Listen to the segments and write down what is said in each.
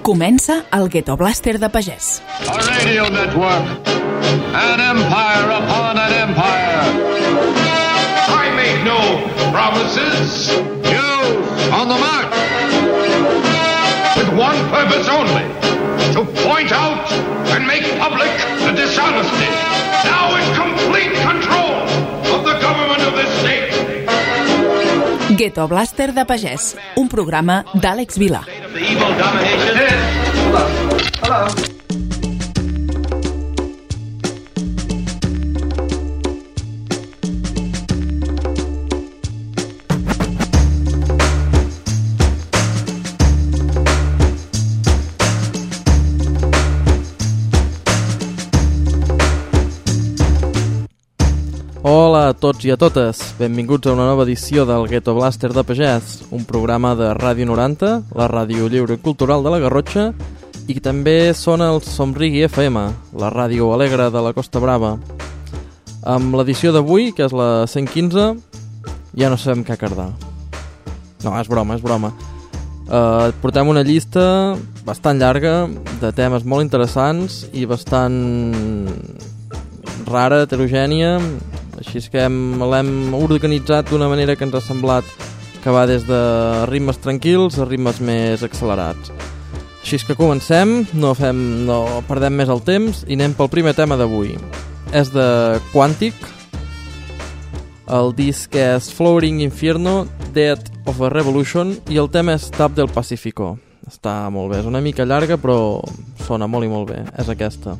Comença el Ghetto Blaster de Pagès. A radio network. An empire upon an empire. I make no promises. You on the mark. With one purpose only. To point out and make public the dishonesty. Now in complete control of the government of this state. Ghetto Blaster de Pagès, un programa d'Àlex Vilà. Hola a tots i a totes, benvinguts a una nova edició del Ghetto Blaster de Pagès, un programa de Ràdio 90, la ràdio lliure i cultural de la Garrotxa, i també sona el Somrigui FM, la ràdio alegre de la Costa Brava. Amb l'edició d'avui, que és la 115, ja no sabem què cardar. No, és broma, és broma. Portem una llista bastant llarga de temes molt interessants i bastant rara, heterogènia. Així és que l'hem organitzat d'una manera que ens ha semblat que va des de ritmes tranquils a ritmes més accelerats. Així és que comencem, no perdem més el temps i anem pel primer tema d'avui. És de Quantic, el disc és Flowering Inferno, Death of a Revolution i el tema és Tap del Pacífico. Està molt bé, és una mica llarga però sona molt i molt bé, és aquesta.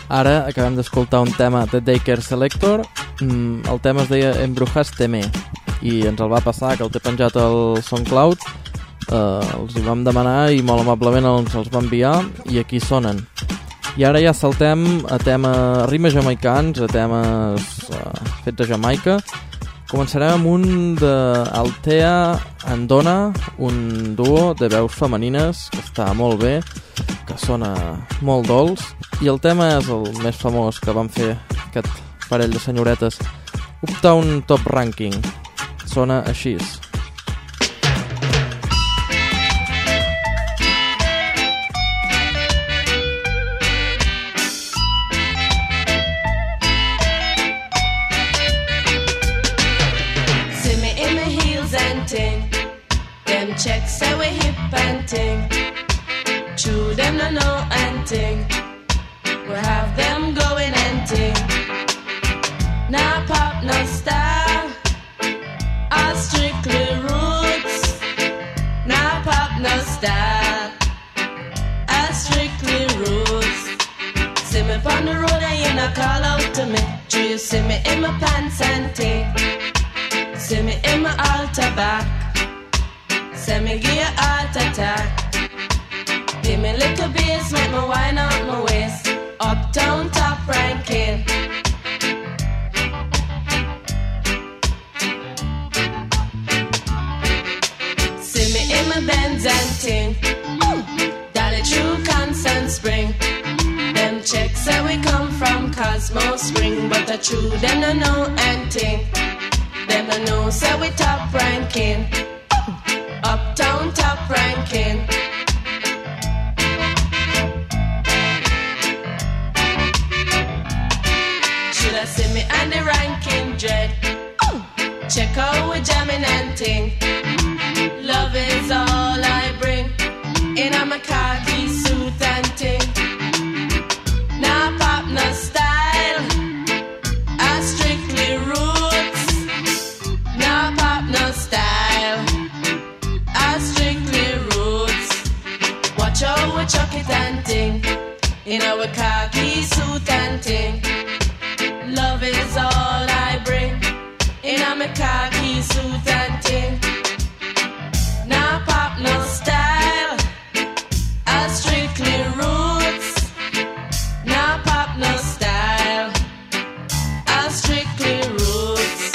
Ara acabem d'escoltar un tema de Daycare Selector. El tema es deia Embrujaste Me i ens el va passar, que el té penjat al SoundCloud. Els hi vam demanar i molt amablement ens els va enviar i aquí sonen. I ara ja saltem a rimes jamaicans, a temes fets a Jamaica. Començarem amb un d'Altea Andona, un duo de veus femenines que està molt bé, que sona molt dolç, i el tema és el més famós que van fer aquest parell de senyoretes, Uptown Top Ranking. Sona així. Them checks say we hip and ting. True them no know and ting. We have them going and ting. Nah pop no style, all strictly roots. Nah pop no style, all strictly roots. See me on the road and you not call out to me. Do you see me in my pants and ting? See me in my altar back. Say me give you a heart attack. Give me little bass, make me wind up my waist. Uptown top ranking. See me in my Benz and ting. Dolly true Constant Spring. Them checks say we come from Cosmo Spring, but the true them no know and ting. Them no know say we top ranking. Uptown top ranking. Should I see me on the ranking dread? Check out we jamming and ting. Love is all I bring. In a my khaki suit and ting. Nah pop no style, I strictly roots. Nah pop no style, strictly roots. Watch out we chuck it and ting. In our khaki suit and ting. Love is all I bring. In our khaki suit and ting. Nah pop no style, I strictly roots. Nah pop no style, I strictly roots.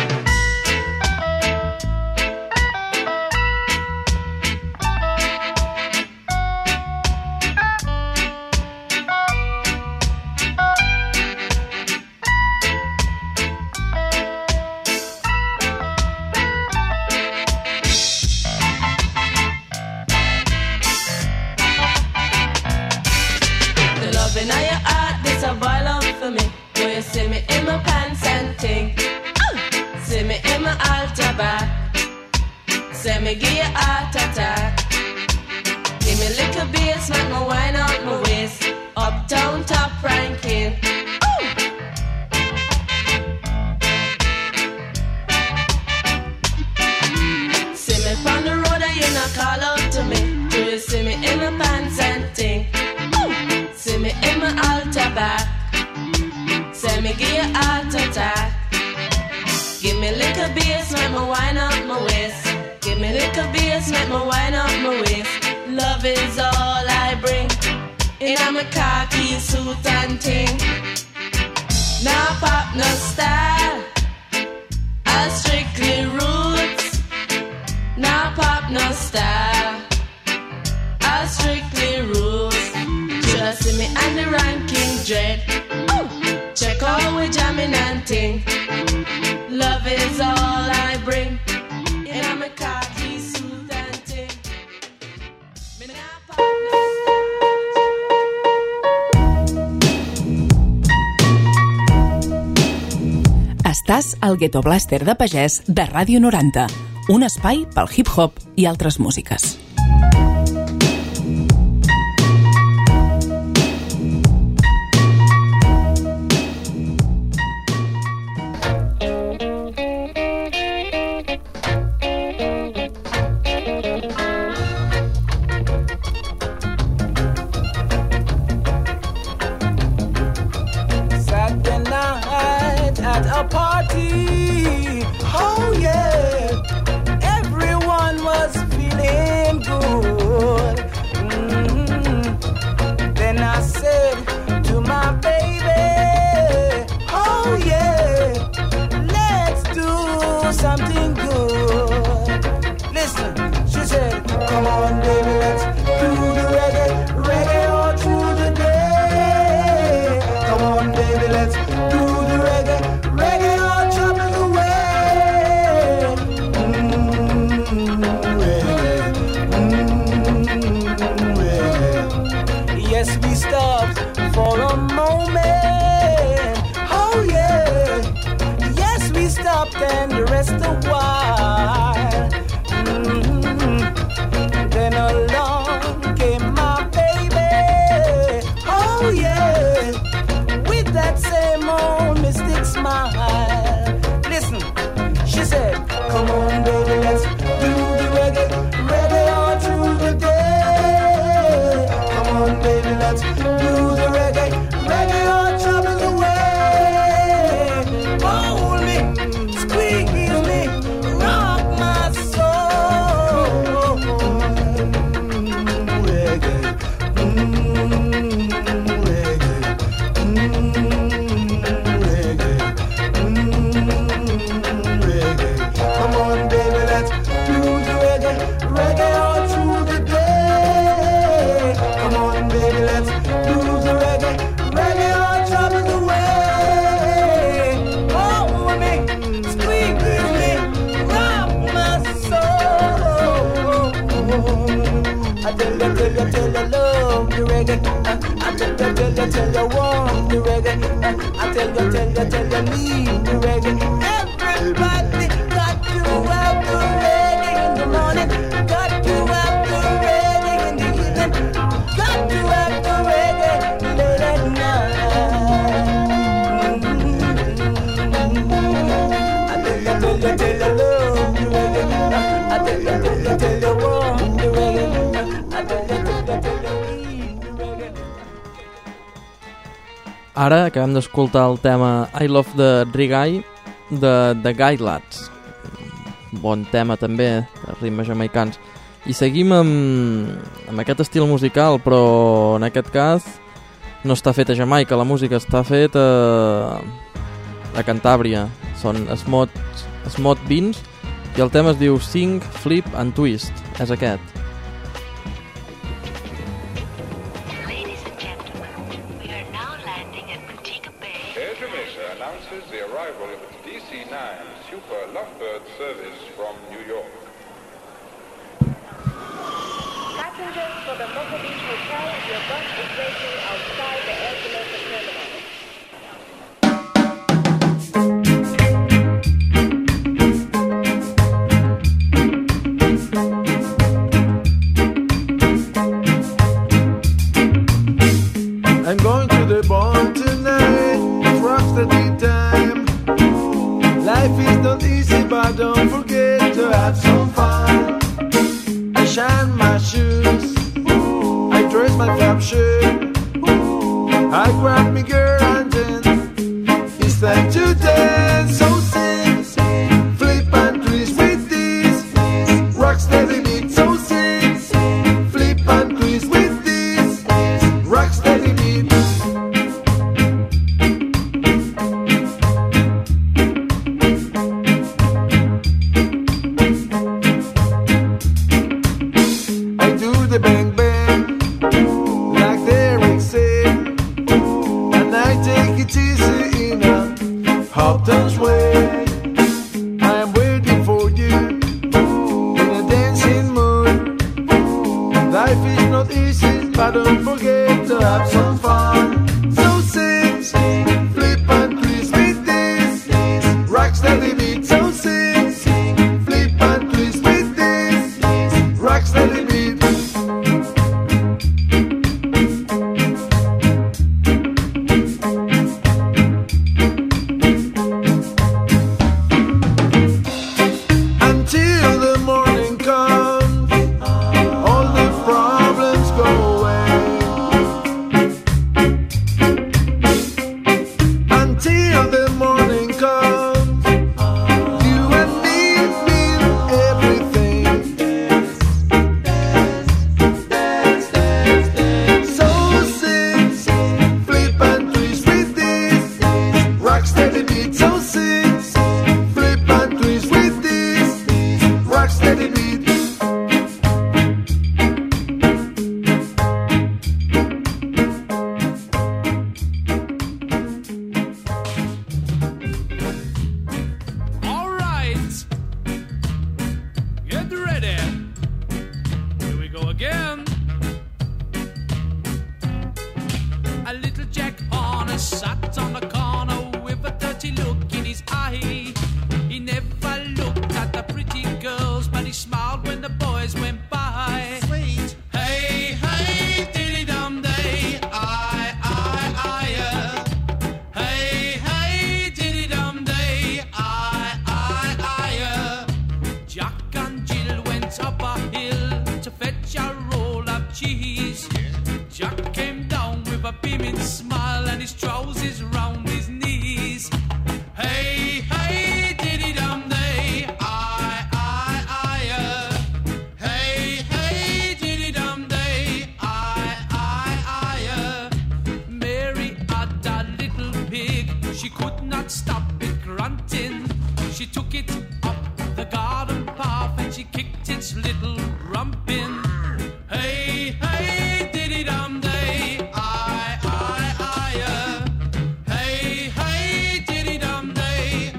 See me in my pants and ting. See me in my altar back. Say me give you a heart attack. Give me little bass, make me wind out my waist. Uptown top ranking. See me on the road and you not call out to me. Do you see me in my pants and ting? See me in my altar back. Say me give you a heart attack. Give me little bass, make me wind up my waist. Give me little bass, make me wind up my waist. Love is all I bring. In a my khaki suit and ting. Nah pop no style, I strictly roots. Nah pop no style, I strictly roots. Just see me on the ranking dread. Check out we jamming and ting. Love is all I bring. In a my khaki suit and ting. Estàs al Ghetto Blaster de Pagès de Ràdio 90, un espai pel hip-hop i altres músiques. let's do the reggae. Reggae all troubles away. Reggae. Yes, we stopped for a moment. Oh yeah. Yes, we stopped and the rest a while. Then along came my baby. Oh yeah, with that same old mystic smile. Listen, she said, come on baby, let's do the reggae. Reggae all through the day. Come on baby, let's do the reggae. Reggae all troubles away. Hold me, squeeze me, rock my soul. Reggae, reggae, reggae, reggae. Come on, baby, let's do the reggae. Reggae all through the day. Come on, baby, let's do the reggae. Reggae all troubles away. Hold me, squeeze me, rock my soul. I tell you, love the reggae. I tell you, want the reggae. I tell you, need the reggae. Everybody got to have the reggae in the morning. Got to have the reggae in the evening. Got to have the reggae late at night. I tell you, love the reggae. I tell you, want the reggae. I tell you, need the reggae. Ara acabem d'escoltar el tema I Love the Reggae de The Guy Lads. Bon tema també, de ritmes jamaicans. I seguim amb aquest estil musical, però en aquest cas no està fet a Jamaica, la música està feta a Cantàbria. Són Smooth Beans i el tema es diu Sing, Flip and Twist. És aquest. Air Jamaica announces the arrival of its DC-9 Super Lovebird service from New York. Passengers for the Mocha Beach Hotel, your bus is waiting outside the Air Jamaica terminal. I'm going to the bar tonight. It rocks the time. Life is not easy, but don't forget to have some fun. I shine my shoes. I dress my flap shirt. I grab me girl and then it's time to dance. So sing, flip and twist with this. Rock steady beat. So sing, flip and twist with this. Rock steady beat. The bang bang, like Derek said, and I take it easy in a Hopton's way. I am waiting for you in a dancing mood. Life is not easy, but don't forget to have some fun. So sing, flip and twist with this. Rock steady beat. So sing, flip and twist with this. Rock steady beat. corner, sat on the corner with a dirty look in his eye. He never looked at the pretty girls, but he smiled when the boys went by. Sweet. Hey, hey, diddy-dum-day, Hey, hey, diddy-dum-day, Jack and Jill went up a hill to fetch a roll of cheese. Jack came down with a beaming smile and his trousers round his knees. Hey, hey, diddy-dum-day, Hey, hey, diddy-dum-day, Mary had a little pig, she could not stop it grunting. She took it up the garden path and she kicked its little rump in. Hey, hey, diddy-dum-day, Hey, hey, diddy-dum-day,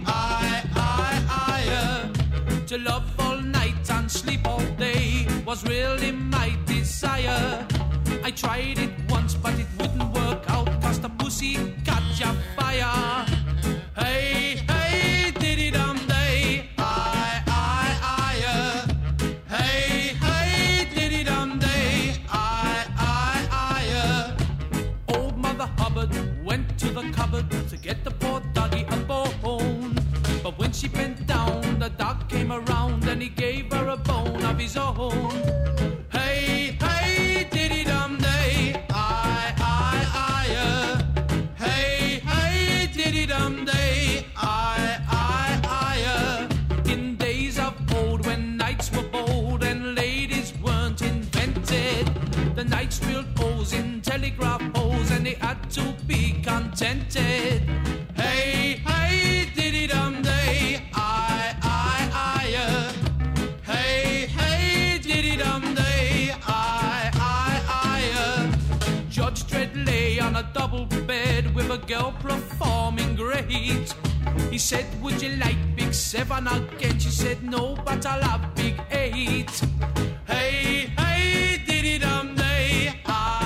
To love all night and sleep all day was really my desire. I tried it once but it wouldn't work out 'cause the pussy catch a fire. Hey, hey, diddy-dum-day, Hey, hey, diddy-dum-day, Old Mother Hubbard went to the cupboard to get the poor doggy a bone. But when she bent down, the dog came around and he gave her a bone of his own. Hey, hey, diddy-dum-day, Hey, hey, diddy-dum-day, In days of old when knights were bold and ladies weren't invented, the knights drilled holes in telegraph poles and they had to be contented. Hey, hey, diddy-dum-day, Hey, hey, diddy-dum-day, Judge Dredd lay on a double bed with a girl performing great. He said, would you like big 7 again? She said, no, but I'll have big 8. Hey, hey, diddy-dum-day,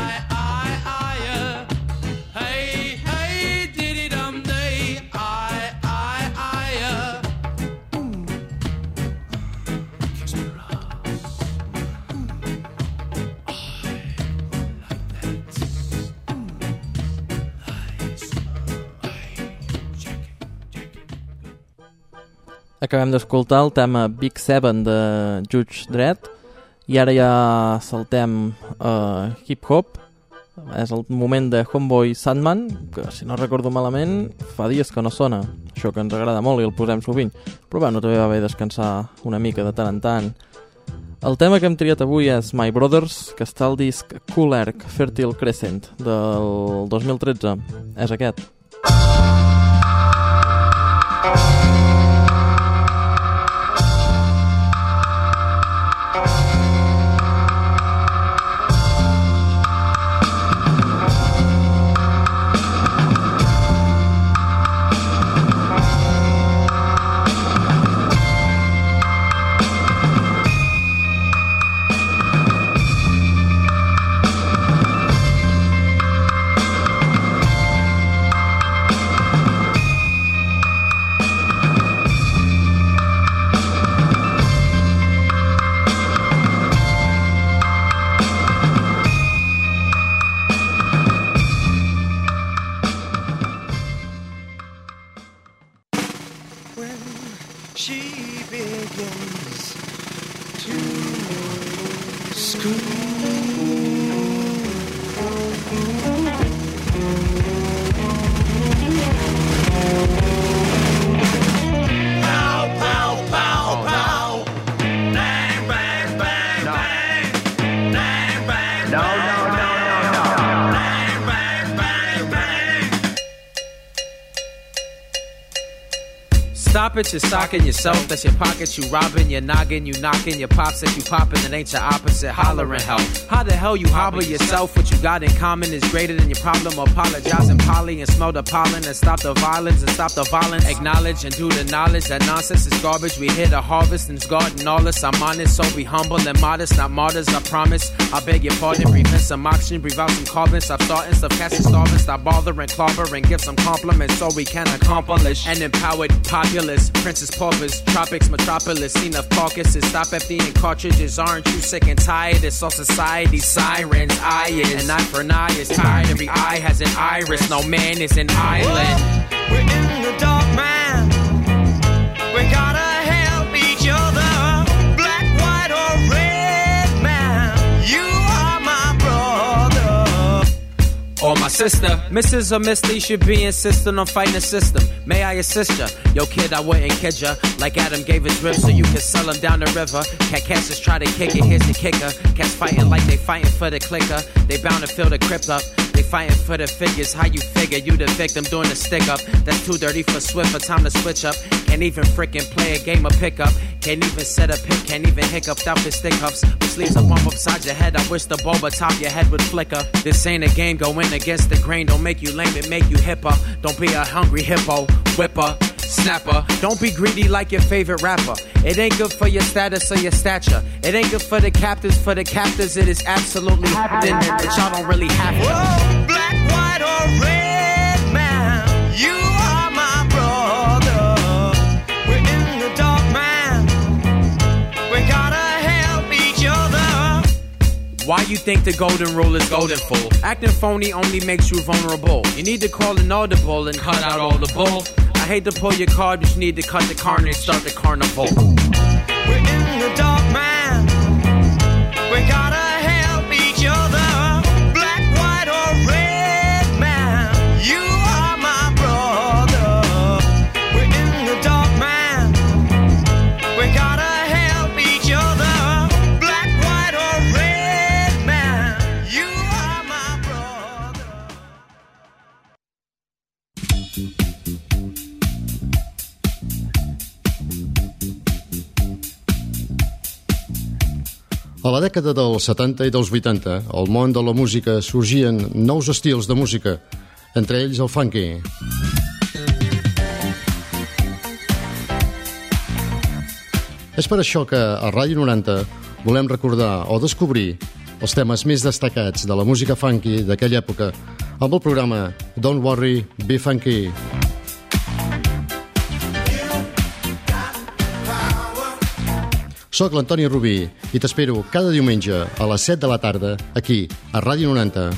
Hey, hey, diddy-dum-day, Kiss me rough. Like that. Acabem d'escoltar el tema Big 7 de Judge Dredd i ara ja saltem a hip-hop. És el moment de Homeboy Sandman, que si no recordo malament fa dies que no sona, això que ens agrada molt i el posem sovint, però bueno, també va bé descansar una mica de tant en tant. El tema que hem triat avui és My Brothers, que està al disc Cool Erc Fertile Crescent del 2013. És aquest. Stop it, you're socking yourself. That's your pocket, you robbing, you're noggin, you knocking. Your pops that you popping, it ain't your opposite. Hollering help. How the hell you hobble yourself? What you got in common is greater than your problem. Apologize and poly and smell the pollen and stop the violence and stop the violence. Acknowledge and do the knowledge that nonsense is garbage. We hit a harvest and it's garden lawless. I'm honest, so be humble and modest, not martyrs, I promise. I beg your pardon, breathe in some oxygen, breathe out some carbon. Stop starting, stop casting starving, stop bothering, clobbering, give some compliments so we can accomplish. An empowered populace, princes, paupers, tropics, metropolis, enough carcasses. Stop emptying cartridges, aren't you sick and tired? It's all society, sirens, eye is. An eye for an eye is tired, every eye has an iris. No man is an island. We're in the dark, man. We gotta help each other. Black, white, or red, man. You are my brother. Or my sister. Mrs. or Mr. You should be insisting on fighting the system. May I assist ya? Yo kid, I wouldn't kid ya. Like Adam gave his ribs so you could sell him down the river. Cats just try to kick it, here's the kicker. Cats fighting like they fighting for the clicker. They bound to fill the crypt up. They fighting for the figures. How you figure you the victim doing the stick up? That's too dirty for Swift, for time to switch up. Can't even frickin' play a game of pickup. Can't even set a pick, can't even hiccup without the stick ups. With sleeves up on upside your head, I wish the bulb atop your head would flicker. This ain't a game, go in against the grain. Don't make you lame, it make you hipper. Don't be a hungry hippo, whipper, snapper. Don't be greedy like your favorite rapper. It ain't good for your status or your stature. It ain't good for the captives, for the captors it is absolutely happening. But y'all don't really have to. Whoa, black, white, or red, man. You are my brother. We're in the dark, man. We gotta help each other. Why you think the golden rule is golden fool? Acting phony only makes you vulnerable. You need to call an audible and cut out all the bull. I hate to pull your card, but you need to cut the carnage, start the carnival. We're in the dark, man. We gotta help each other. Black, white, or red, man. You are my brother. We're in the dark, man. We gotta help each other. Black, white, or red, man. You are my brother. A la dècada dels 70 i dels 80, al món de la música sorgien nous estils de música, entre ells el funky. És per això que a Ràdio 90 volem recordar o descobrir els temes més destacats de la música funky d'aquella època amb el programa Don't Worry, Be Funky. Soc l'Antoni Rubí i t'espero cada diumenge a les 7 de la tarda aquí, a Ràdio 90.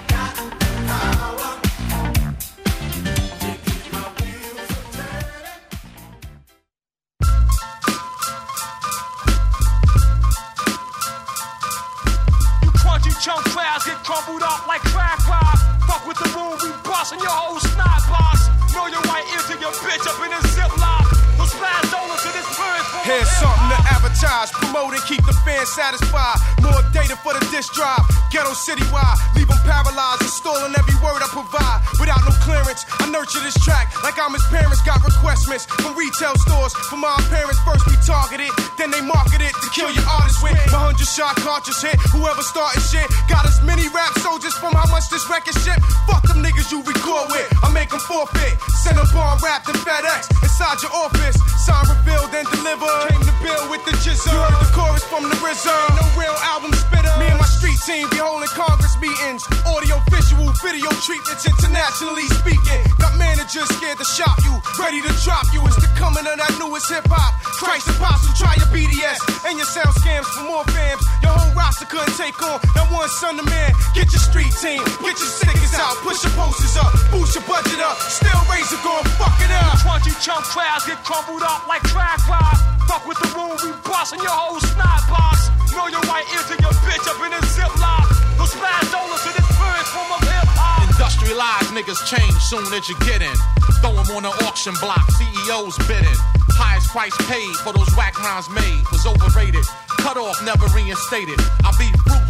You crunchy chunk clouds get crumbled up like crack rock. Fuck with the rule, we bustin' your whole snot box. Know your right ear to your bitch up in a ziplock. Those splash dollars to this bird. Here's something to advertise, promote and keep the fans satisfied. More data for the disc drive, ghetto citywide. Leave them paralyzed, installing every word I provide. Without no clearance, I nurture this track like I'm his parents. Got requestments from retail stores. For my parents, first we target it, then they market it to kill your artist with. My 100-shot cartridge hit, whoever started shit. Got as many rap soldiers from how much this record ship. Fuck them niggas you record with, I make them forfeit. Send them bomb wrapped in FedEx inside your office. Sign revealed and delivered. Came to build with the jizzle. You heard the chorus from the RZA. Ain't no real album spitter. Me and my street team be holding Congress meetings. Audio, visual, video treatments, internationally speaking. Got managers scared to shop you, ready to drop you. It's the coming of that newest hip hop. Christ apostle, try your BDS and your sound scams for more fams. Your whole roster couldn't take on that one son of man. Get your street team, get your stickers out, push your posters up, boost your budget up. Still razor gon' fuck it up. Crunchy chunk crowds get crumbled up like crack rock. Fuck with the rule, we bustin' your whole snot box. Know your right ear to your bitch up in a ziplock. Those splash dollars to this bird form of hip-hop. Industrialized niggas change soon as you get in. Throw them on the auction block, CEOs bidding. Highest price paid for those whack rounds made was overrated. Cut off, never reinstated. I be fruit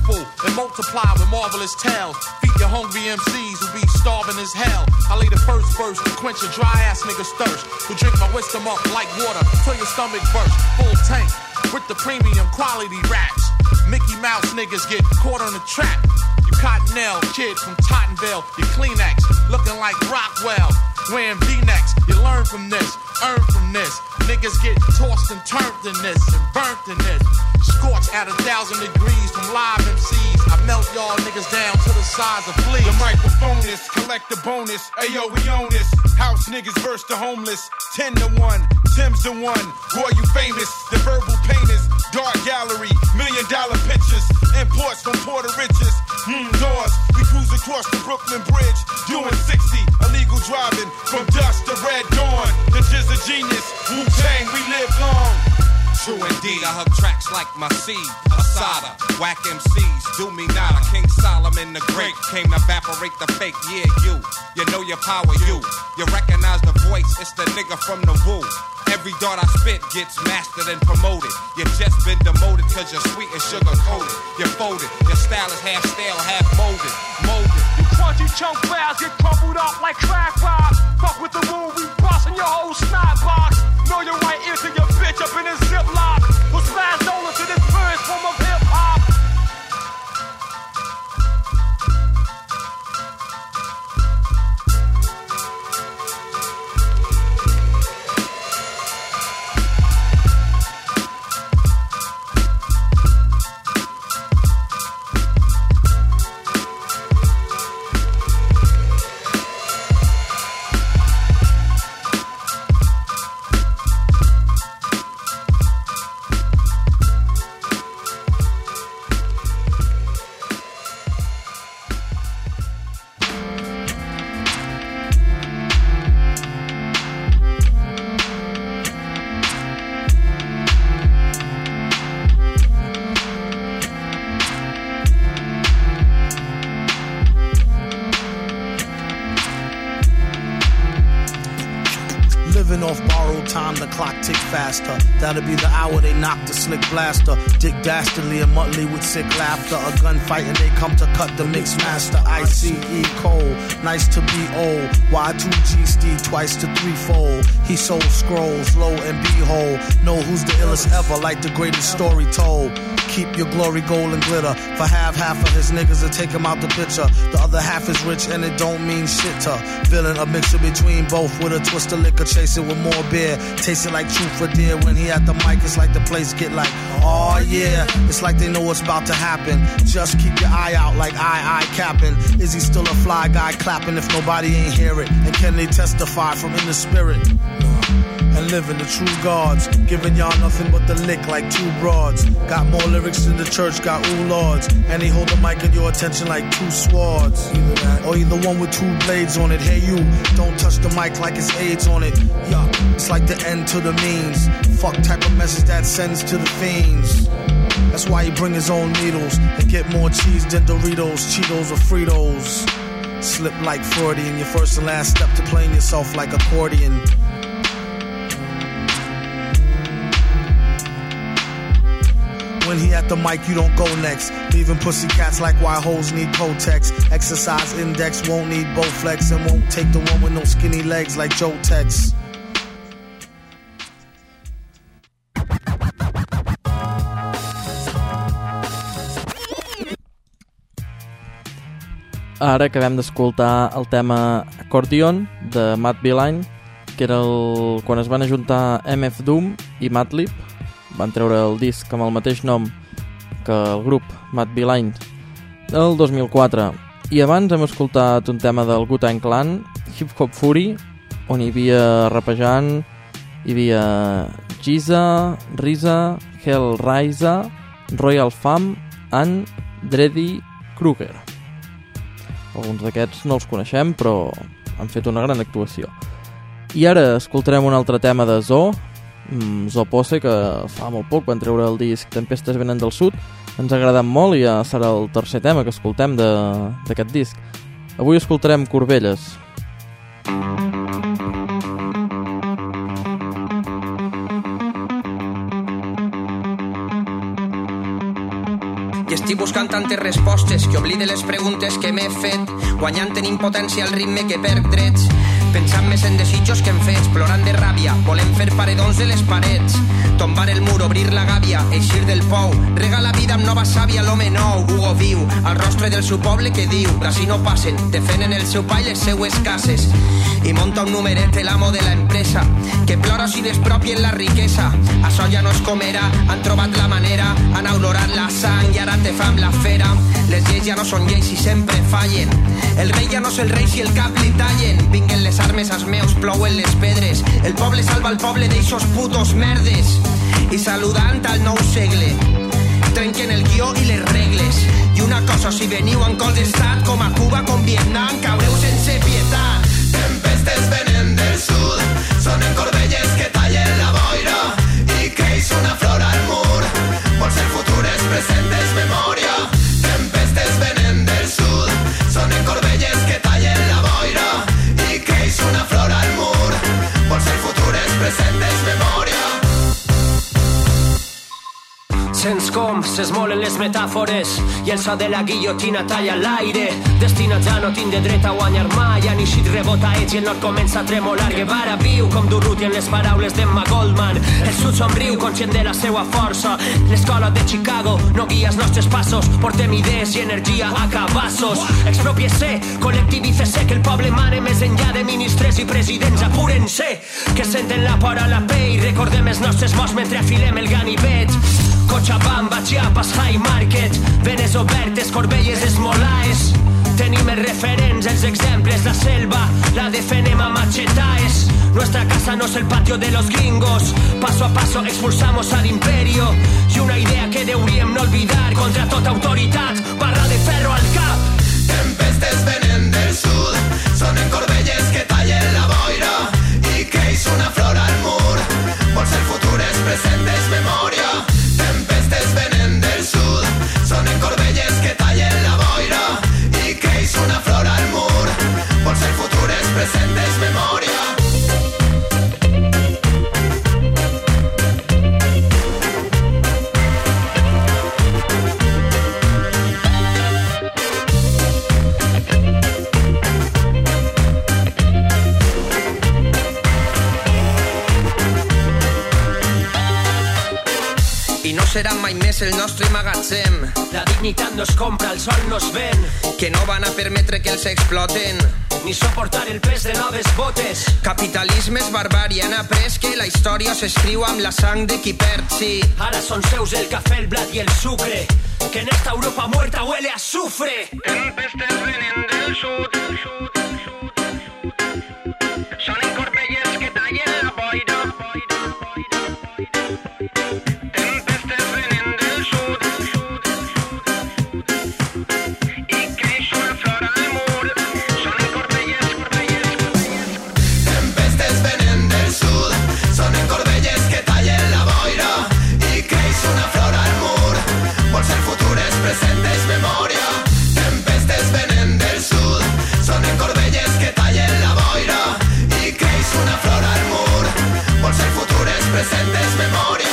fruitful and multiply with marvelous tales. Feed your hungry MCs who be starving as hell. I lay the first verse to quench a dry ass nigga's thirst. Who drink my wisdom up like water till your stomach burst. Full tank with the premium quality raps. Mickey Mouse niggas get caught on the trap. You Cottonelle kid from Tottenville, you Kleenex looking like Rockwell. Wearing V-necks, you learn from this, earn from this. Niggas get tossed and turned in this and burnt in this. Scorched at 1,000 degrees from live MCs. I melt y'all niggas down to the size of fleas. The microphone is, collect the bonus. Ayo, we own this. House niggas verse the homeless. 10 to 1, Tim's the one. Roy, you famous. The verbal painters. Dark gallery, $1 million pictures. Imports from Puerto Riches. Doors. We cruise across the Brooklyn Bridge. Doing 60. Illegal driving from dusk to red dawn. The Jizz a genius. Wu-Tang, we live long. True indeed, I hug tracks like my seed, Asada, whack MCs, do me nada. King Solomon the Great came to evaporate the fake. Yeah, you know your power, you recognize the voice, it's the nigga from the woo. Every dart I spit gets mastered and promoted. You just been demoted cause you're sweet and sugar coated. You're folded, your style is half stale, half molded. You crunchy chunk fouls get crumpled up like crack rock. Fuck with the rule, we bustin' your whole snot box. Know you're right into your bitch up in a ziplock. Who smashed over to this purest form of hip-hop. That'll be the hour they knock the slick blaster. Dick Dastardly and Muttley with sick laughter. A gunfight and they come to cut the mix master. ICE Cole, nice to be old. Y2G Steve twice to threefold. He sold scrolls, lo and behold. Know who's the illest ever, like the greatest story told. Keep your glory gold and glitter. For half of his niggas to take him out the picture. The other half is rich and it don't mean shit to villain. A mixture between both with a twist of liquor. Chase it with more beer. Taste it like truth for dear. When he at the mic, it's like the place get like, oh yeah. It's like they know what's about to happen. Just keep your eye out like I capping. Is he still a fly guy clapping if nobody ain't hear it? And can they testify from in the spirit? And living the true gods, giving y'all nothing but the lick like two broads. Got more lyrics than the church got ooh lords. And they hold the mic in your attention like two swords. Either that, or either one with two blades on it. Hey you, don't touch the mic like it's AIDS on it. Yeah, it's like the end to the means. Fuck type of message that sends to the fiends. That's why he bring his own needles and get more cheese than Doritos, Cheetos or Fritos. Slip like Freudian, your first and last step to playing yourself like accordion. When he at the mic, you don't go next. Leaving pussy cats like why hoes need Kotex. Exercise index won't need Bowflex and won't take the one with no skinny legs like Joe Tex. Ara acabem d'escoltar el tema Accordion de Matt Villain, que era quan es van ajuntar MF Doom i Madlib. Van treure el disc amb el mateix nom que el grup, Matt Villain, del 2004. I abans hem escoltat un tema del Wu-Tang Clan, Hip Hop Fury, on hi havia rapejant, hi havia Giza, Riza, Hellraiser, Royal Fam and Dreddy Kruger. Alguns d'aquests no els coneixem, però han fet una gran actuació. I ara escoltarem un altre tema de Zo Pose, que fa molt poc van treure el disc Tempestes venen del sud. Ens ha agradat molt i ja serà el tercer tema que escoltem d'aquest disc. Avui escoltarem Corbelles. Yes, Estic buscant tantes respostes que oblide les preguntes que m'he fet, guanyant en impotència el ritme que perc drets, pensant més en desitjos que en fets, plorant de ràbia, volem fer paredons de les parets, tombar el mur, obrir la gàbia, eixir del pou, regar la vida amb nova sàvia, l'home nou, Hugo viu, al rostre del seu poble que diu, d'ací no passen, defenen el seu pa i les seues cases, i monta un numeret l'amo de la empresa, que plora si despropien la riquesa, això ja no es comerà, han trobat la manera, han olorat la sang i ara te fa amb la fera, les lleis ja no són lleis i sempre fallen, el rei ja no és el rei si el cap li tallen, vinguen les armes als meus, plouen les pedres, el poble salva el poble d'eixos putos merdes, i saludant al nou segle, trenquen el guió i les regles, i una cosa, si veniu en col d'estat, com a Cuba, com Vietnam, caureu sense pietat. Tempestes venen del sud, sonen corbelles que tallen la boira, i que és una flor al mur, vols el futur és present, és memòria. Tempestes venen del sud, sonen corbelles que tallen la boira, i que és una flor al mur, vols el futur és present, és memòria. Sents com s'esmolen les metàfores i el so de la guillotina talla l'aire. Destinat ja no tinc de dret a guanyar mai. Han eixit rebotaets i el nord comença a tremolar. Guevara viu com Durruti en les paraules d'Emma Goldman. El sud somriu conscient de la seua força. L'escola de Chicago no guia els nostres passos. Portem idees i energia a cabassos. Expropiese, col·lectivícese, que el poble mane més enllà de ministres i presidents. Apúrense, que senten la por a la pell. Recordem els nostres morts mentre afilem el ganivet. Cochabamba, Chiapas, High Market, venes obertes, Corbelles, Esmolaes. Tenim els referents, els exemples, la selva, la defenem a machetaes. Nuestra casa no es el patio de los gringos. Paso a paso expulsamos al imperio. Y una idea que deuríem no olvidar, contra tota autoritat, barra de ferro al cap. Tempestes venen del sud, sonen corbelles que tallen la boira, i que és una flor al mur, vols el futur és present, és memòria. Tempestes venen del sud, sonen corbelles que tallen la boira, i que és una flor al mur, vols el futur és present, és memòria. Serà mai més el nostre magatzem. La dignitat no es compra, el sol no es ven. Que no van a permetre que els exploten, ni soportar el pes de noves botes. Capitalisme és barbària, han après que la història s'escriu amb la sang de qui perd, sí. Ara són seus el cafè, el blat i el sucre, que en esta Europa muerta huele a azufre. Tempestes venen del sud, sonen corbelles que tallen la boira. Present és memòria. Tempestes venen del sud, sonen corbelles que tallen la boira, i que és una flor al mur, vols el futur és present, és memòria.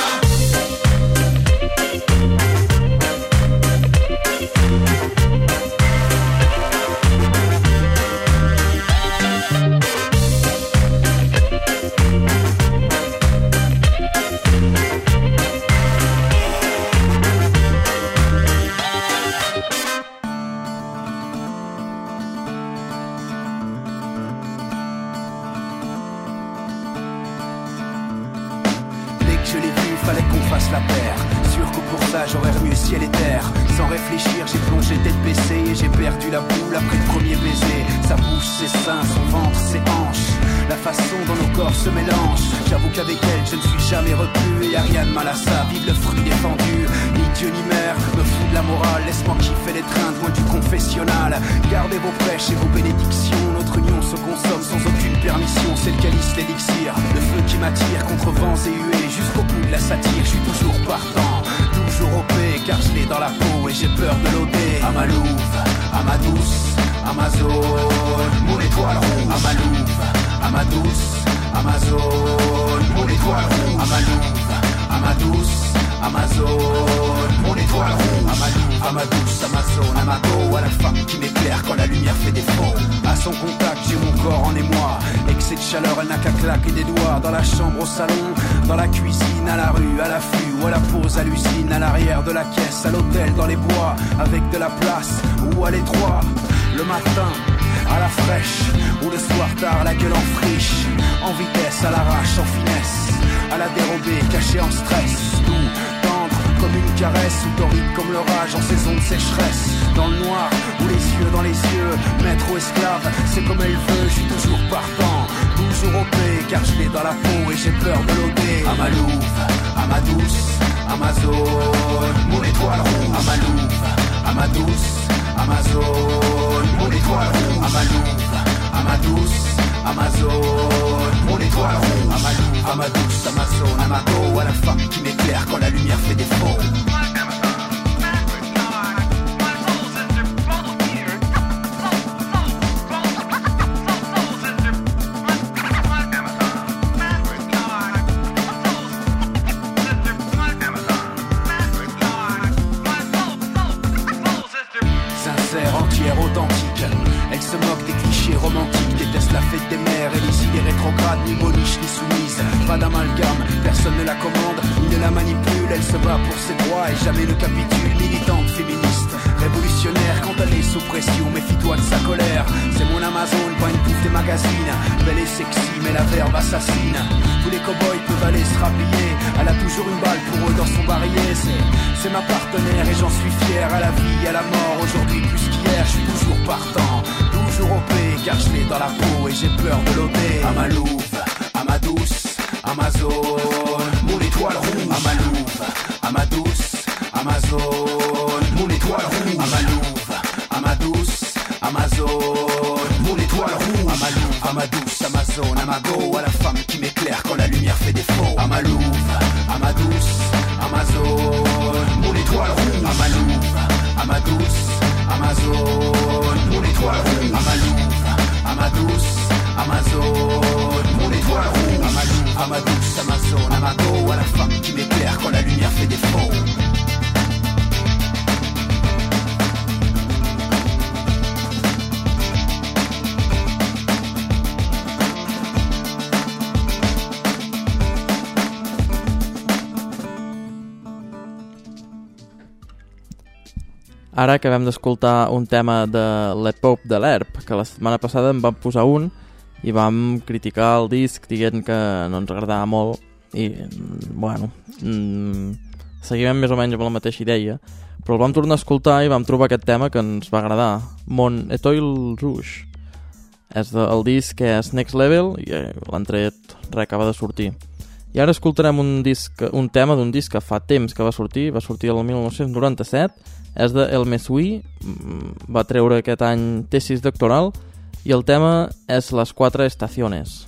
J'aurais remué ciel et terre. Sans réfléchir, j'ai plongé tête baissée et j'ai perdu la boule après le premier baiser. Sa bouche, ses seins, son ventre, ses hanches, la façon dont nos corps se mélangent. J'avoue qu'avec elle, je ne suis jamais repu. Et y'a rien de mal à ça, vive le fruit défendu. Ni Dieu ni mère, me fout de la morale. Laisse-moi kiffer les trains, loin du confessionnal. Gardez vos prêches et vos bénédictions. Notre union se consomme sans aucune permission. C'est le calice, l'élixir, le feu qui m'attire contre vents et huées. Jusqu'au bout de la satire, je suis toujours partant. Toujours OP, car je l'ai dans la peau et j'ai peur de l'OD. À ma louve, à ma douce, à ma zone, mon étoile rouge. À ma louve, à ma douce, à ma zone, mon étoile rouge. À ma louve, à ma douce Amazone, mon étoile rouge, à ma douce Amazone, à ma go, à la femme qui m'éclaire quand la lumière fait défaut. À son contact, j'ai mon corps en émoi. Excès de chaleur, elle n'a qu'à claquer des doigts. Dans la chambre, au salon, dans la cuisine, à la rue, à l'affût ou à la pause, à l'usine, à l'arrière de la caisse, à l'hôtel, dans les bois, avec de la place ou à l'étroit. Le matin, à la fraîche, ou le soir tard, la gueule en friche, en vitesse, à l'arrache, en finesse, à la dérobée, cachée en stress, doux, tendre comme une caresse, ou torride comme l'orage en saison de sécheresse. Dans le noir, ou les yeux dans les yeux, maître ou esclave, c'est comme elle veut, je suis toujours partant, toujours OP, car je l'ai dans la peau et j'ai peur de l'OD. À ma louve, à ma douce, Amazone, mon étoile rouge, à ma louve, à ma douce, Amazone, mon étoile rouge, à ma louve, à ma douce, Amazone, mon étoile rouge, à ma douce, Amazone, à ma go, à la femme qui m'éclaire quand la lumière fait défaut. Authentique, elle se moque des clichés romantiques, déteste la fête des mères et les idées rétrogrades, ni boniche ni soumise, pas d'amalgame, personne ne la commande, ni ne la manipule, elle se bat pour ses droits et jamais ne capitule, militante féministe, révolutionnaire quand elle est sous pression, méfie-toi de sa colère, c'est mon Amazone, pas une pouffe des magazines, belle et sexy mais la verve assassine, tous les cow-boys peuvent aller se rhabiller, elle a toujours une balle pour eux dans son barillet, c'est ma partenaire et j'en suis fier, à la vie, à la mort, aujourd'hui plus qu'hier, je suis toujours partant, toujours OP, car je l'ai dans la peau et j'ai peur de l'OD. À ma louve, à ma douce, Amazone, mon étoile rouge, à ma louve, à ma douce, Amazone, mon étoile rouge, à ma louve, à ma douce, Amazone, mon étoile rouge, à ma louve, à ma douce, Amazone, à ma go, à la femme qui m'éclaire quand la lumière fait défaut. À ma louve, à ma douce, Amazone, mon étoile rouge, à ma louve, à ma douce, Amazone, mon étoile rouge, à ma louve, à ma douce, Amazone, mon étoile rouge, à ma louve, à ma douce, Amazone, à ma go, à la femme qui m'éclaire quand la lumière fait défaut. Ara acabem d'escoltar un tema de l'Epop de l'Herb, que la setmana passada en vam posar un i vam criticar el disc dient que no ens agradava molt i, bueno, seguim més o menys amb la mateixa idea, però el vam tornar a escoltar i vam trobar aquest tema que ens va agradar, Mon Etoile Rouge. És el disc que és Next Level i l'han tret, acaba de sortir. I ara escoltarem un tema d'un disc que fa temps que va sortir el 1997, és de El Mesui, va treure aquest any tesis doctoral i el tema és Les Quatre Estaciones.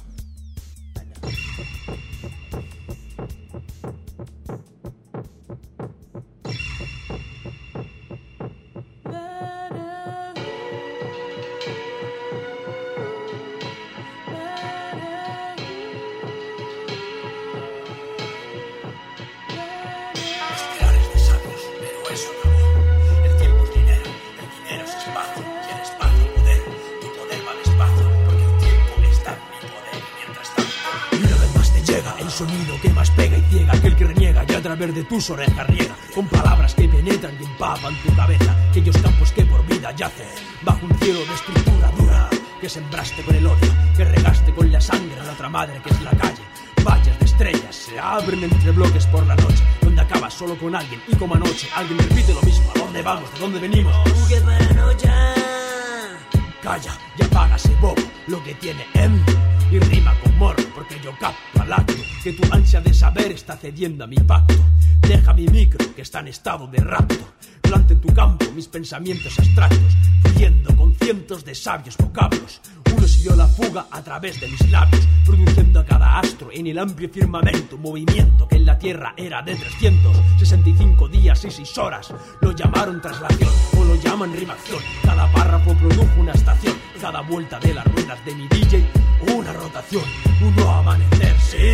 Sonido que más pega y ciega, aquel que reniega y a través de tus orejas riega con palabras que penetran y empapan tu cabeza aquellos campos que por vida yacen bajo un cielo de estructura dura que sembraste con el odio, que regaste con la sangre a la otra madre que es la calle. Valles de estrellas se abren entre bloques por la noche, donde acabas solo con alguien y como anoche alguien repite lo mismo. ¿A dónde vamos? ¿De dónde venimos? ¡Qué paranoia! Calla y apaga ese bobo, lo que tiene y rima con morro, porque yo capto al acto que tu ansia de saber está cediendo a mi pacto. Deja mi micro que está en estado de rapto, plante en tu campo mis pensamientos abstractos, fluyendo con cientos de sabios vocablos. Uno siguió la fuga a través de mis labios, produciendo a cada astro en el amplio firmamento un movimiento que en la tierra era de 365 días y 6 horas. Lo llamaron traslación o lo llaman rimación. Cada párrafo produjo una estación, cada vuelta de las ruedas de mi DJ una rotación, un nuevo amanecer, sí.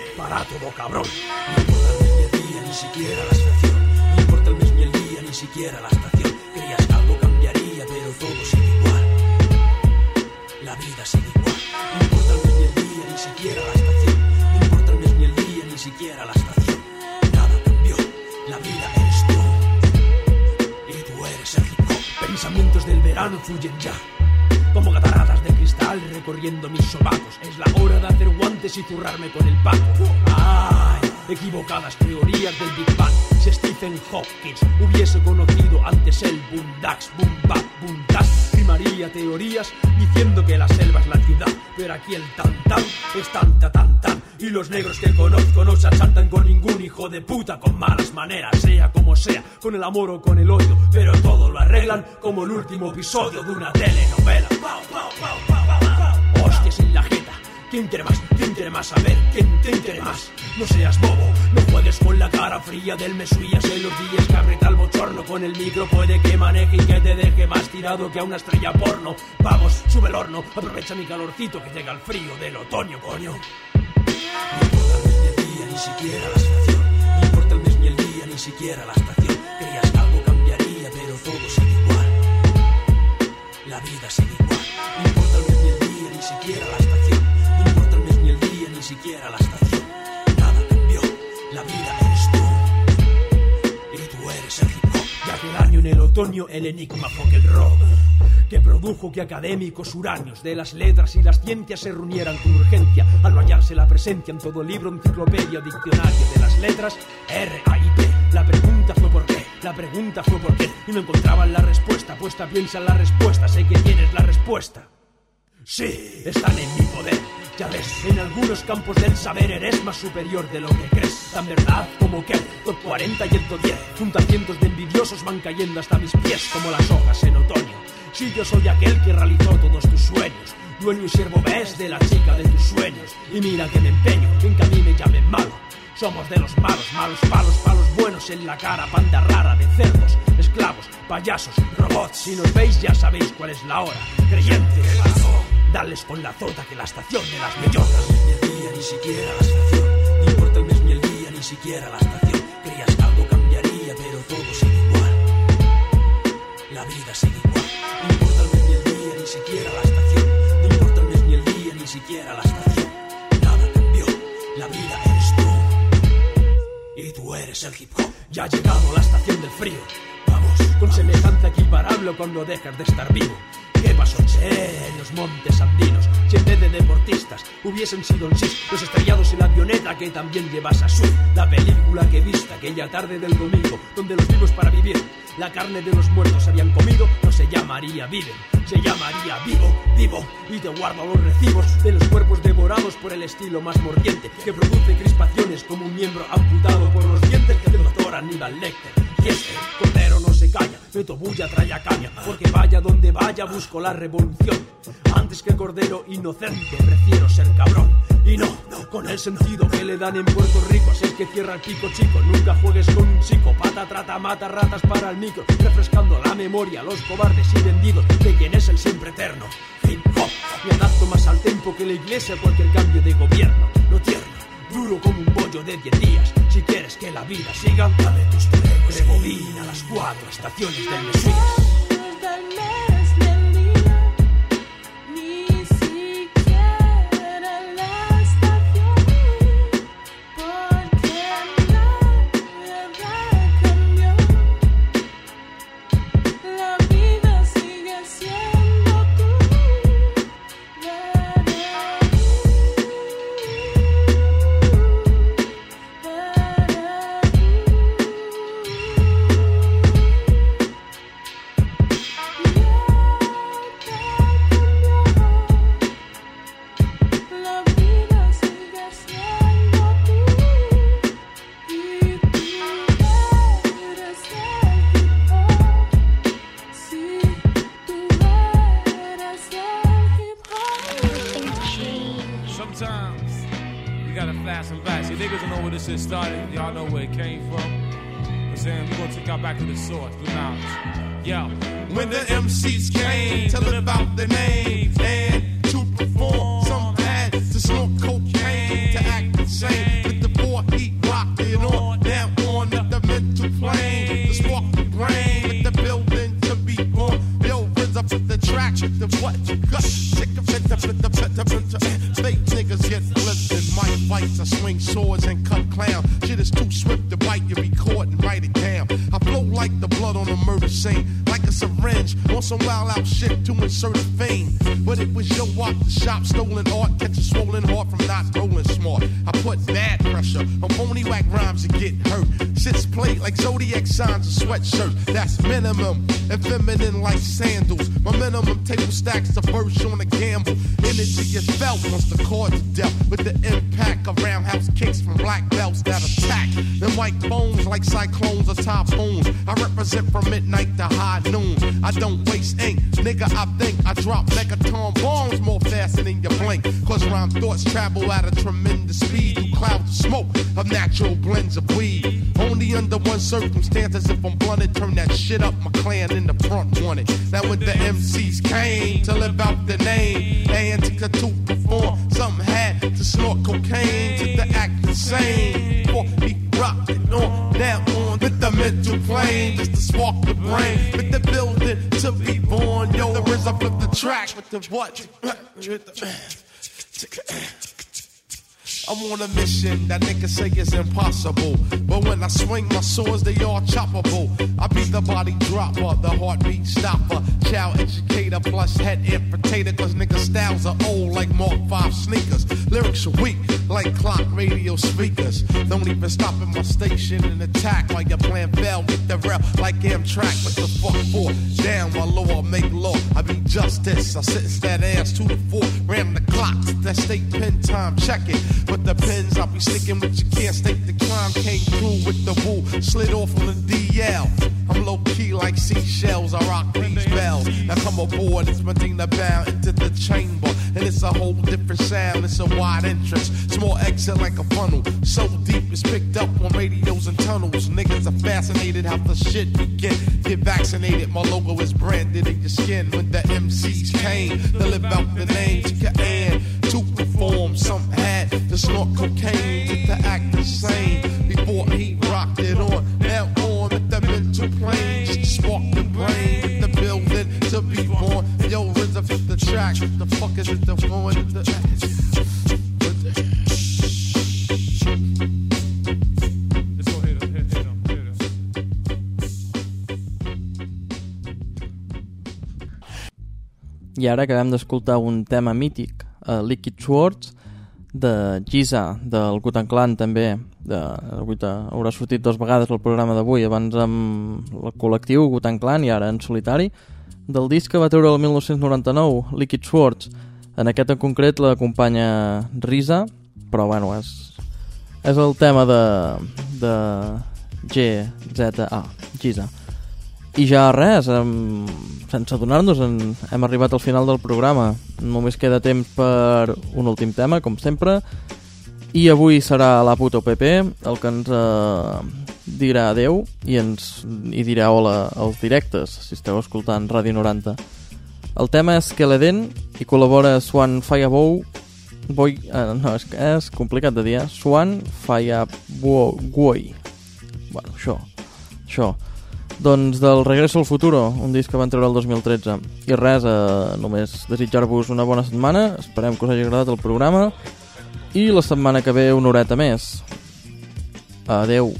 para todo cabrón. No importa el mes ni el día, ni siquiera la estación. No importa el mes ni el día, ni siquiera la estación. Creías que algo cambiaría, pero todo sigue igual. La vida sigue igual. No importa el mes ni el día, ni siquiera la estación. No importa el mes ni el día, ni siquiera la estación. Nada cambió, la vida eres tú. Y tú eres el hip hop. Pensamientos del verano fluyen ya, como cataratas de cristal recorriendo mis sobacos. Es la hora de hacer guantes y zurrarme con el paco. ¡Ay! Equivocadas teorías del Big Bang. Si Stephen Hawking hubiese conocido antes el Bundax, Bumba, Bundas, rimaría teorías diciendo que la selva es la ciudad. Pero aquí el tan-tan es tanta-tan-tan. Y los negros que conozco no se achantan con ningún hijo de puta con malas maneras, sea como sea, con el amor o con el odio. Pero todo lo arreglan como el último episodio de una telenovela. Hostias en la jeta. ¿Quién quiere más? ¿Quién quiere más? A ver, ¿quién quiere más? No seas bobo, no juegues con la cara fría del mesuillas en los días que aprieta el bochorno. Con el micro puede que maneje y que te deje más tirado que a una estrella porno. Vamos, sube el horno, aprovecha mi calorcito que llega el frío del otoño, coño. No importa el mes ni el día, ni siquiera la estación. No importa el mes ni el día, ni siquiera la estación. Creías que algo cambiaría, pero todo sigue igual. La vida sigue igual. No importa el mes ni el día, ni siquiera la estación. No importa el mes ni el día, ni siquiera la estación. Nada cambió, la vida eres tú. Y tú eres el hip hop. Ya que el año en el otoño, el enigma fue el rock, que produjo que académicos uráneos de las letras y las ciencias se reunieran con urgencia, al no hallarse la presencia en todo libro, enciclopedia o diccionario de las letras R, A y P. La pregunta fue por qué, la pregunta fue por qué, y no encontraban la respuesta. Puesta piensa en la respuesta, sé que tienes la respuesta. Sí, están en mi poder. Ya ves, en algunos campos del saber eres más superior de lo que crees. Tan verdad como que el top 40 y el top 10. Junto a cientos de envidiosos van cayendo hasta mis pies como las hojas en otoño. Si yo soy aquel que realizó todos tus sueños, dueño y siervo ves de la chica de tus sueños. Y mira que me empeño en que a mí me llamen malo. Somos de los malos, malos palos, palos buenos en la cara, panda rara de cerdos, esclavos, payasos, robots. Si nos veis ya sabéis cuál es la hora. Creyentes, dales con la zota que la estación de las bellotas. Ni el día, ni siquiera la estación. No importa el mes ni el día, ni siquiera la estación. Creías que algo cambiaría, pero todo sigue igual. La vida sigue igual. No importa el mes ni el día, ni siquiera la estación. No importa el mes ni el día, ni siquiera la estación. Nada cambió, la vida eres tú. Y tú eres el hip hop. Ya ha llegado la estación del frío. Vamos, con semejanza equiparable cuando dejas de estar vivo. ¿Qué pasó, che, en los montes andinos? Si en vez de deportistas hubiesen sido en sí los estrellados en la avioneta que también llevas a su. La película que viste aquella tarde del domingo, donde los vivos para vivir la carne de los muertos habían comido, no se llamaría Viven, se llamaría Vivo, Vivo. Y te guardo los recibos de los cuerpos devorados por el estilo más mordiente, que produce crispaciones como un miembro amputado por los dientes del doctor Aníbal Lecter. Y este cordero no se calla, meto bulla, trae a caña, porque vaya donde vaya busco la revolución. Antes que cordero inocente prefiero ser cabrón. Y no, con el sentido que le dan en Puerto Rico. Así es que cierra el pico, chico, nunca juegues con un psicópata. Trata, mata ratas para el micro, refrescando la memoria a los cobardes y vendidos de quien es el siempre eterno hip hop. Me adapto más al tempo que la iglesia a cualquier cambio de gobierno. No tierno, duro como un bollo de 10 días. Si quieres que la vida siga, dame tus tregos. Rebobina las 4 estaciones del Mesías. Started, y'all know where it came from. I'm saying we're gonna take y'all back to the source, the knowledge. Yo, when the MCs came, tell about their names and to perform. Some had to snort cocaine to act insane. I swing swords and cut clown. Shit is too swift to bite, you record and write it down. I flow like the blood on a murder scene, like a syringe on some wild out shit to insert a vein. But it was your walk the shop, stolen art, catch a swollen heart from not rolling smart. I put bad pressure on phony whack rhymes and get hurt. Shit's played like zodiac signs and sweatshirt. That's minimum and feminine like sandals. My minimum table stacks the verse on a gamble. Energy is felt once the chords dealt with the impact of roundhouse kicks from black belts that attack. Them white bones like cyclones or typhoons. I represent from midnight to high noon. I don't waste ink, nigga. I think I drop megaton bombs more faster than you blink. Cause rhyme thoughts travel at a tremendous speed through clouds of smoke of natural blends of weed. Only under one circumstance, as if I'm blunted, turn that shit up. My clan in the front wanted. Now when the MCs came to live out the name, and to perform, something had to snort cocaine to the act the same. Before he rocked it on down on with the mental plane, just to spark the brain, with the building to be born. Yo, the rhythm of the track with the what? I'm on a mission that niggas say is impossible. But when I swing my swords, they all choppable. I be the body dropper, the heartbeat stopper, child educator plus head infiltrator. Cause niggas styles are old like Mark 5 sneakers. Lyrics are weak like clock radio speakers. Don't even stop at my station and attack while you're playing bell with the rail like Amtrak. What the fuck for? Down while law make law. I be justice. I sentence that ass 2 to 4. Ram the clocks. That state pen time. Check it. But the pins I'll be sticking with, you can't stake the crime. Came through with the woo, slid off on the DL. I'm low key like seashells, I rock these bells. Now come aboard, it's Medina bound into the chamber. And it's a whole different sound, it's a wide entrance. Small exit like a funnel, so deep it's picked up on radios and tunnels. Niggas are fascinated how the shit begin. Get vaccinated, my logo is branded in your skin. When the MCs came to live out the name, and to perform, some had to snort cocaine to act the same. Before he rocked it on, now on with the mental plane, just to spark the brain with the building to be born. Yo, rhythm with the track, what the fuck is it the phone? I ara acabem d'escoltar un tema mític, Liquid Swords, de Giza, del Wu-Tang Clan també. Haurà sortit 2 vegades el programa d'avui, abans amb el col·lectiu Wu-Tang Clan i ara en solitari, del disc que va treure el 1999, Liquid Swords. En aquest en concret l'acompanya RZA, però bueno, és el tema de GZA, Giza. I ja res, sense adonar-nos hem arribat al final del programa. Només queda temps per un últim tema, com sempre, i avui serà la puta OPP el que ens dirà adeu i dirà hola als directes, si esteu escoltant Ràdio 90. El tema és Keleden i col·labora Swan Fireboy, no, és complicat de dir, Swan Fireboy. Bueno, això. Doncs del Regreso al Futuro, un disc que van treure el 2013. I res, només desitjar-vos una bona setmana, esperem que us hagi agradat el programa, i la setmana que ve una horeta més. Adeu.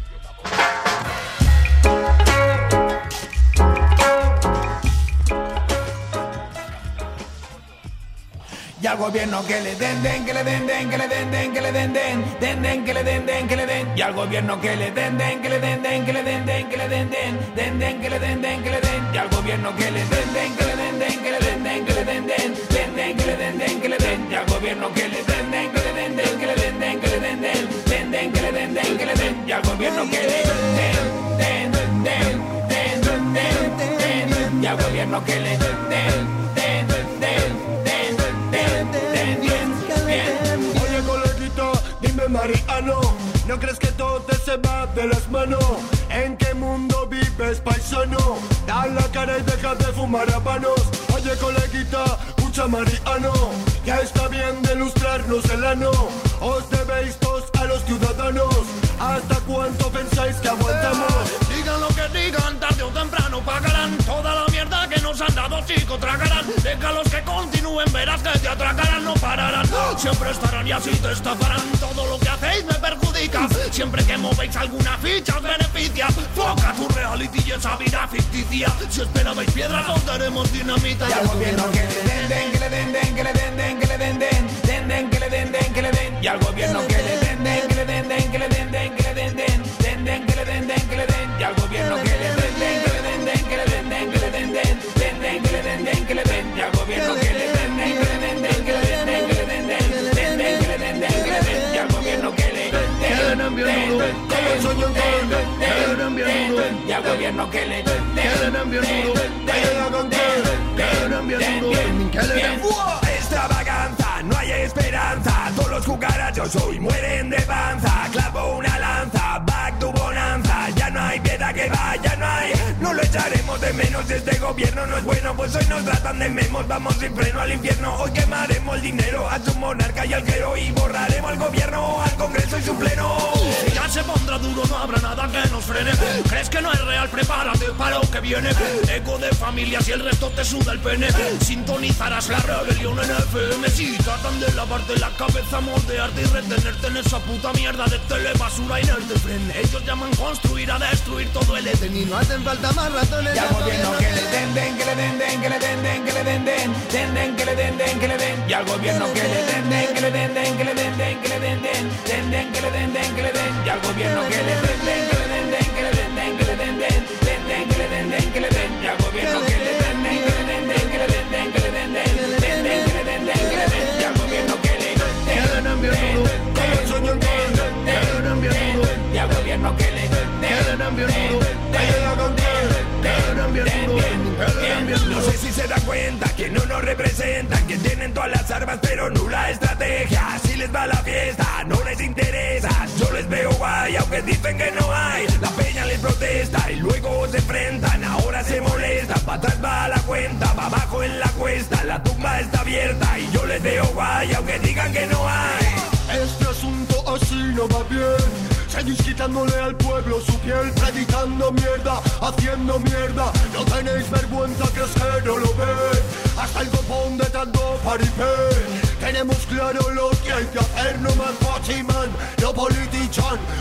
Y al gobierno que le den, que le den, que le den, que le den, que le den, que le den. Y al gobierno que le den, que le den, que le den, que le den, que le den, que le den. Y al gobierno que le den, que le den, que le den, que le den, que le den, que le den. Y al gobierno que le den, que le den, que le den, que le den, que le den, que le den. Y al gobierno que le den, y al gobierno que le den. Oye, coleguita, dime Mariano, ¿no crees que todo se va de las manos? ¿En qué mundo vives, paisano? Da la cara y deja de fumar habanos. Oye, coleguita, escucha Mariano, ya está bien de lustrarnos el ano. Os debéis todos a los ciudadanos. ¿Hasta cuánto pensáis que aguantamos? Digan lo que digan, tarde o temprano pagarán toda la mierda que nos han dado. chicos tragarán. Déjalos que continúen, verás que te atracarán, no pararán. Siempre estarán y así te estafarán. Todo lo que hacéis me perjudica. Siempre que movéis alguna ficha os beneficia. Foca tu reality y esa vida ficticia. Si esperabais piedras os daremos dinamita. Y al gobierno que le den, que le den, que le den, que le den, que le den, que le den. Y al gobierno que le den, que le den, que le den, que le den, que le den, que le den. Y al gobierno que le den, que le den, que le den, que le den, que le den, que le den. Y al gobierno que le den, que le den, que le den, que le den, que le den, que le den. Y al gobierno que le den, que le den bien duro, como soy un tonto, que le den bien duro. Y al gobierno que le den, que le den bien duro, que le den bien duro, que le den. Extravaganza, no hay esperanza. Todos los cucarachos hoy mueren de panza. Clavo una lanza, back to bonanza. Ya no hay piedad que va, ya no hay. No lo echaremos de menos, este gobierno no es bueno. Pues hoy nos tratan de memos, vamos sin freno al infierno. Hoy quemaremos el dinero a su monarca y al clero. Y borraremos al gobierno, al congreso y su pleno. Ya se pondrá duro, no habrá nada que nos frene. ¿Crees que no es real? Prepárate para lo que viene. Eco de familias y el resto te suda el pene. Sintonizarás la rebelión en FM. Si tratan de lavarte la cabeza, moldearte y retenerte en esa puta mierda de telebasura inerte, friend. Ellos llaman construir a destruir todo el Edén. Y no hacen falta más ratones. Y al gobierno que le den, que le den, que le den, que le den, que le den, que le den. Y al gobierno que le den, que le den, que le den, que le den, que le den, que le den. Y al gobierno que le den, que le den, que le den, que le den, que le den, que le den. Y al gobierno que le den, que le den, que le den, que le den, que le den, que le den. Y al gobierno que le den bien duro, como soy un tonto, que le den bien duro. Y al gobierno que le den bien duro, no sé si se dan cuenta que no nos representan, que tienen todas las armas pero nula estrategia. Si les va la fiesta, no les interesa. Yo les veo guay, aunque dicen que no hay. La peña les protesta y luego se enfrentan. Ahora se molestan, para atrás va la cuenta, va abajo en la cuesta, la tumba está abierta. Y yo les veo guay, aunque digan que no hay. Este asunto así no va bien. Seguís quitándole al pueblo su piel, predicando mierda, haciendo mierda. No tenéis vergüenza, que es que no lo ven. Hasta el copón de tanto paripé. Tenemos claro lo que hay que hacer, no más Fachiman, no politician.